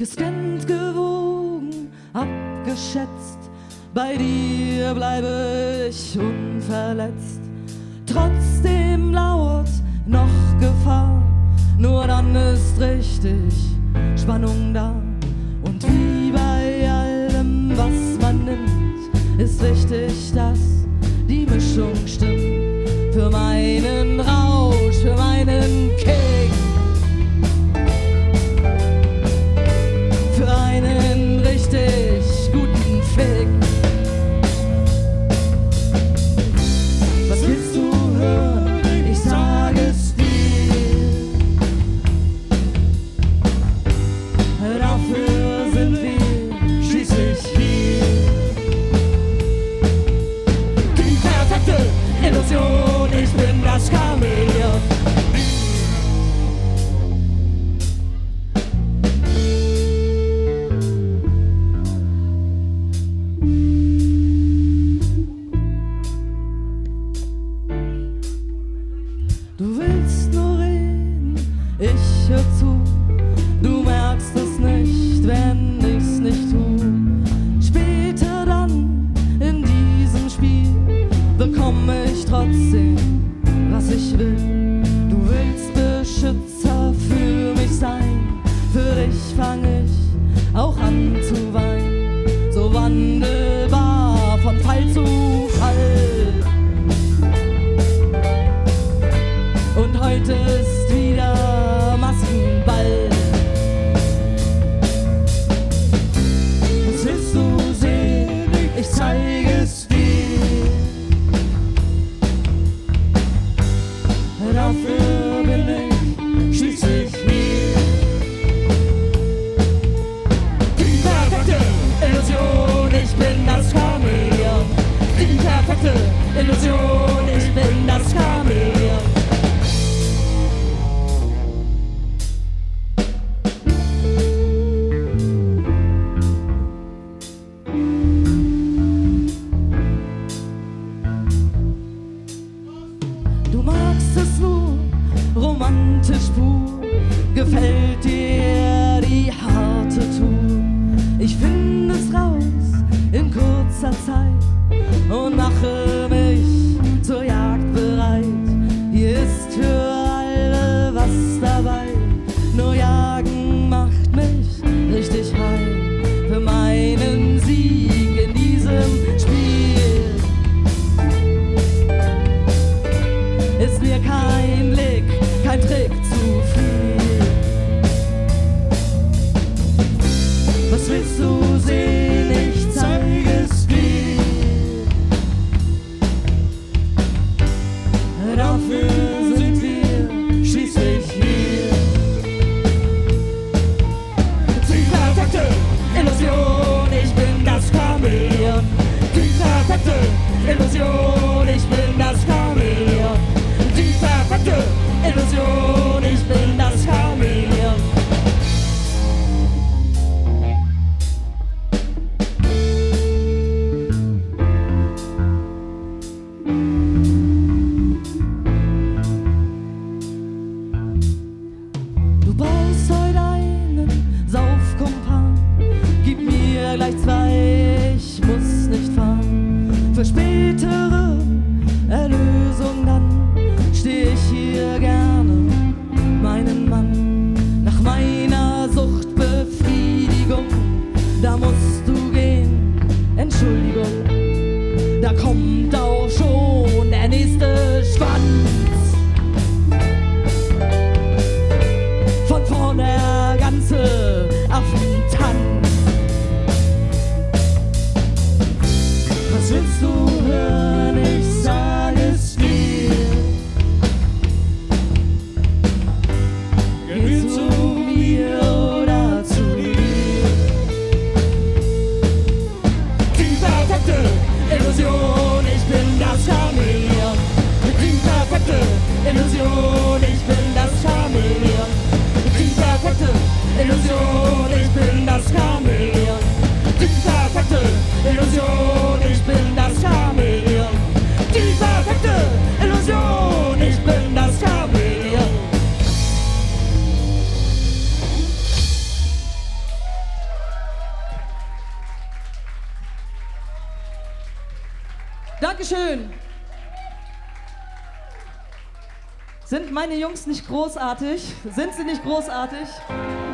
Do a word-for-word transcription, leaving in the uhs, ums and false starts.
gescannt, gewogen, abgeschätzt. Bei dir bleibe ich unverletzt. Trotzdem lauert noch Gefahr, nur dann ist richtig Spannung da. Und wie bei allem, was man nimmt, ist wichtig, dass die Mischung stimmt. Für meinen Rausch, für meinen Kick, für einen richtig guten Fick. Was willst du hören? Ich sag es dir. Dafür sind wir schließlich hier. Die perfekte Illusion, ich bin das Chamäleon. Du willst nur reden, ich hör zu. Du merkst es nicht, wenn ich's nicht tu. Später dann in diesem Spiel bekomme ich trotzdem, was ich will. Du willst Beschützer für mich sein, für dich fang ich auch an zu weinen. So wandelbar von Fall zu Fall. Und heute ist wieder Maskenball. Was willst du sehen? Ich zeige es dir. Dafür bin ich schließlich hier. Die perfekte Illusion, ich bin das Chamäleon. Die perfekte Illusion, ich bin das Chamäleon. Du magst es nur romantisch pur, gefällt dir die harte Tour. Ich finde es raus in kurzer Zeit und mache mich zur Jagd bereit. Hier ist für alle was dabei, nur Jagen macht mich richtig high. Für meinen Sieg in diesem Spiel ist mir kein Blick, kein Trick zu viel. Was willst du sehen? Ich zeige es dir. Dafür sind wir schließlich hier. Die perfekte Illusion, ich bin das Chamäleon. Die perfekte Illusion, ich bin das Chamäleon. Die perfekte Illusion, ich bin das Chamäleon. Du brauchst heute einen Saufkumpan, gib mir gleich zwei, ich muss nicht fahren. Für spätere Erlösung dann steh ich hier gerne, meinen Mann. Nach meiner Suchtbefriedigung, da musst du gehen, Entschuldigung. Da kommt auch schon der nächste Schwanz. Von vorn der ganze Affentanz. Was willst du hören? Ich sag es dir. Dankeschön. Sind meine Jungs nicht großartig? Sind sie nicht großartig?